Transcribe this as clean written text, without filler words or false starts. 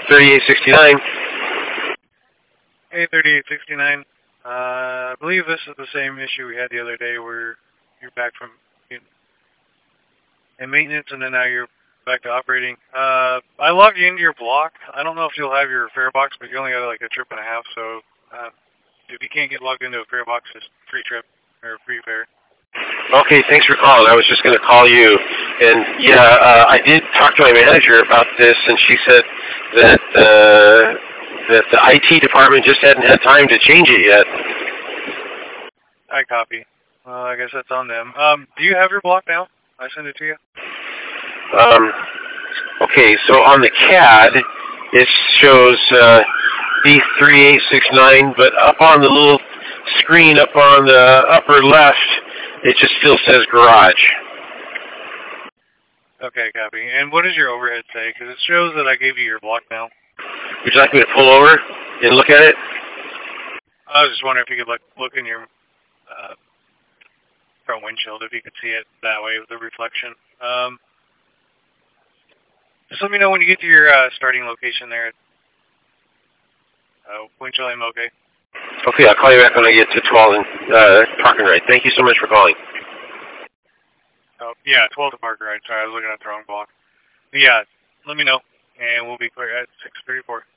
3869. Hey, 3869. I believe this is the same issue we had the other day where you're back from in maintenance and then now you're back to operating. I logged you into your block. I don't know if you'll have your fare box, but you only got like a trip and a half, so if you can't get logged into a fare box, it's free trip or free fare. Okay, thanks for calling. I was just going to call you. And yeah, I did talk to my manager about this, and she said that that the IT department just hadn't had time to change it yet. I copy. Well, I guess that's on them. Do you have your block now? I sent it to you. Okay, so on the CAD, it shows B3869, but up on the little screen up on the upper left, it just still says garage. Okay, copy. And what does your overhead say? Because it shows that I gave you your block now. Would you like me to pull over and look at it? I was just wondering if you could look in your front windshield, if you could see it that way with the reflection. Just let me know when you get to your starting location there. Windshield, I'm okay. Okay, I'll call you back when I get to 12 and parking right. Thank you so much for calling. Oh, yeah, 12 to Parker Ride. Sorry, I was looking at the wrong block. But yeah, let me know, and we'll be clear at 6:34.